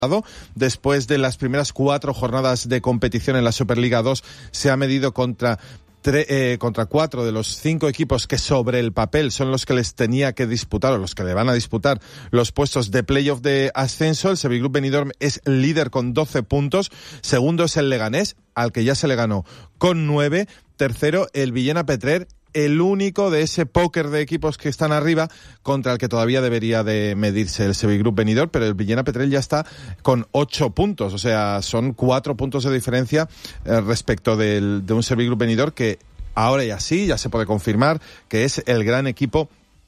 Después de las primeras 4 jornadas de competición en la Superliga 2, se ha medido contra 4 de los 5 equipos que sobre el papel son los que les tenía que disputar o los que le van a disputar los puestos de playoff de ascenso. El Sevilla Club Benidorm es líder con 12 puntos. Segundo es el Leganés, al que ya se le ganó con 9. Tercero, el Villena Petrer, el único de ese póker de equipos que están arriba contra el que todavía debería de medirse el Sevilla Club Benidorm, pero el Villena Petrer ya está con 8 puntos, o sea, son 4 puntos de diferencia respecto de un Sevilla Club Benidorm que ahora ya sí, ya se puede confirmar que es el gran equipo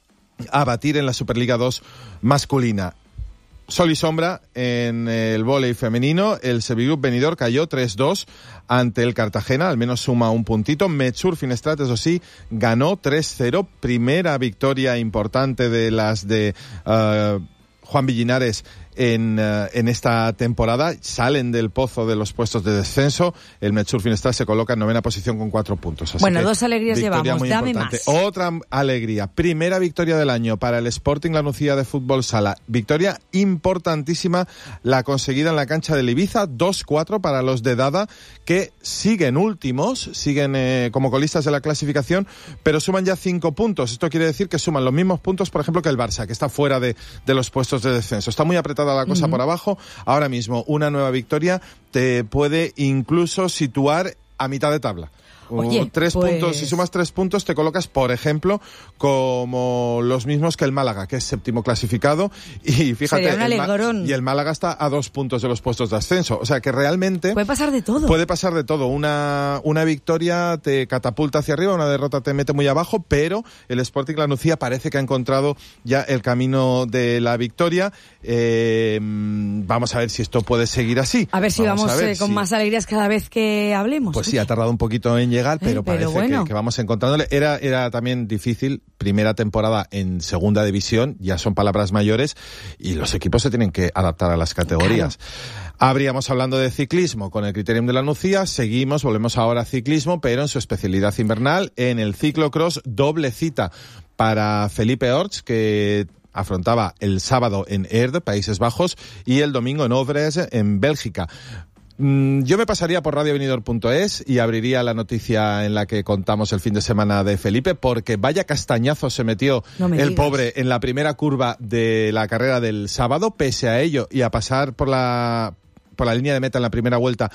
a batir en la Superliga 2 masculina. Sol y sombra en el vóley femenino. El Sevilla Club Benidorm cayó 3-2 ante el Cartagena, al menos suma un puntito. Metsur Finestrat, eso sí, ganó 3-0. Primera victoria importante de las de Juan Villinares en esta temporada. Salen del pozo de los puestos de descenso. El Metsur Finestrat se coloca en 9ª posición con 4 puntos. Así bueno, 2 alegrías llevamos, muy dame importante. más. Otra alegría. Primera victoria del año para el Sporting La Nucía de Fútbol Sala. Victoria importantísima la conseguida en la cancha del Ibiza. 2-4 para los de Dada, que siguen últimos, siguen como colistas de la clasificación, pero suman ya 5 puntos. Esto quiere decir que suman los mismos puntos, por ejemplo, que el Barça, que está fuera de los puestos de descenso. Está muy apretada la cosa por abajo. Ahora mismo una nueva victoria te puede incluso situar a mitad de tabla. Oye, 3 puntos, si sumas 3 puntos te colocas, por ejemplo, como los mismos que el Málaga, que es 7º clasificado, y fíjate, y el Málaga está a 2 puntos de los puestos de ascenso, o sea que realmente puede pasar de todo. Puede pasar de todo. Una victoria te catapulta hacia arriba, una derrota te mete muy abajo, pero el Sporting La Nucía parece que ha encontrado ya el camino de la victoria. Vamos a ver si esto puede seguir así. A ver si vamos con más alegrías cada vez que hablemos. Pues sí, ha tardado un poquito en llegar, pero parece bueno, que vamos encontrándole. Era también difícil, primera temporada en segunda división, ya son palabras mayores, y los equipos se tienen que adaptar a las categorías. Claro. Habríamos hablando de ciclismo con el Criterium de La Nucía, volvemos ahora a ciclismo, pero en su especialidad invernal, en el ciclocross, doble cita para Felipe Orts, que afrontaba el sábado en Erde, Países Bajos, y el domingo en Ovres, en Bélgica. Yo me pasaría por radiovenidor.es y abriría la noticia en la que contamos el fin de semana de Felipe, porque vaya castañazo se metió pobre en la primera curva de la carrera del sábado. Pese a ello y a pasar por la línea de meta en la primera vuelta,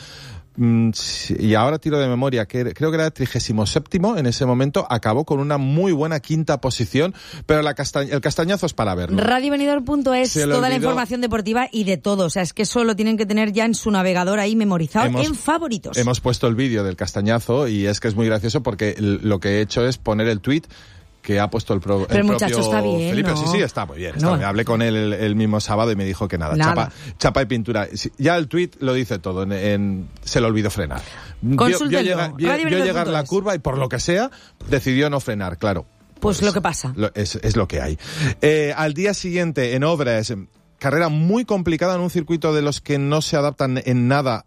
y ahora tiro de memoria, que creo que era 37º en ese momento, acabó con una muy buena 5ª posición, pero el castañazo es para verlo. Radiovenidor.es, toda la información deportiva y de todo, o sea, es que eso lo tienen que tener ya en su navegador ahí memorizado en favoritos. Hemos puesto el vídeo del castañazo y es que es muy gracioso porque lo que he hecho es poner el tuit que ha puesto el propio está bien, Felipe. ¿no? Sí, está muy bien. Está bien. Hablé con él el mismo sábado y me dijo que nada. Chapa y pintura. Ya el tuit lo dice todo. Se le olvidó frenar. Vio llegar la curva y por lo que sea decidió no frenar, claro. Pues lo que pasa. Es lo que hay. Al día siguiente en Obras, carrera muy complicada en un circuito de los que no se adaptan en nada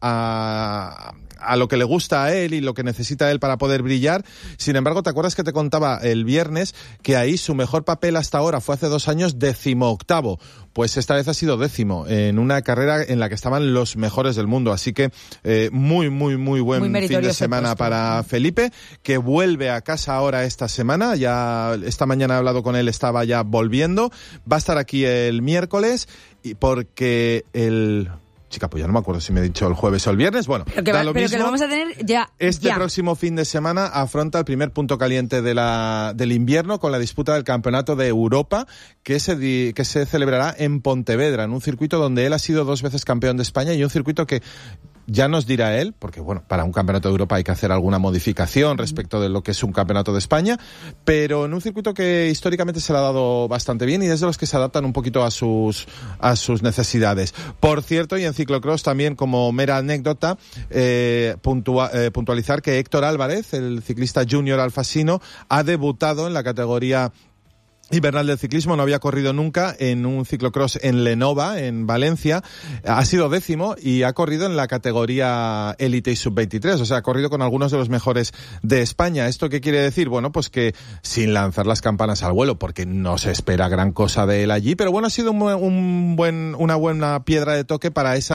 a lo que le gusta a él y lo que necesita él para poder brillar. Sin embargo, ¿te acuerdas que te contaba el viernes que ahí su mejor papel hasta ahora fue hace 2 años 18º? Pues esta vez ha sido 10º en una carrera en la que estaban los mejores del mundo. Así que muy buen fin de semana para Felipe, que vuelve a casa ahora esta semana. Ya esta mañana he hablado con él, estaba ya volviendo. Va a estar aquí el miércoles y porque Chica, pues ya no me acuerdo si me he dicho el jueves o el viernes. Bueno, pero que lo vamos a tener ya. Próximo fin de semana afronta el primer punto caliente del invierno con la disputa del Campeonato de Europa que se celebrará en Pontevedra, en un circuito donde él ha sido 2 veces campeón de España y un circuito que ya nos dirá él, porque bueno, para un campeonato de Europa hay que hacer alguna modificación respecto de lo que es un campeonato de España, pero en un circuito que históricamente se le ha dado bastante bien y es de los que se adaptan un poquito a sus necesidades. Por cierto, y en ciclocross también como mera anécdota, puntualizar que Héctor Álvarez, el ciclista junior alfasino, ha debutado en la categoría Y Bernal del ciclismo no había corrido nunca en un ciclocross en Lenova, en Valencia. Ha sido 10º y ha corrido en la categoría élite y sub-23. O sea, ha corrido con algunos de los mejores de España. ¿Esto qué quiere decir? Bueno, pues que sin lanzar las campanas al vuelo, porque no se espera gran cosa de él allí. Pero bueno, ha sido una buena piedra de toque para esa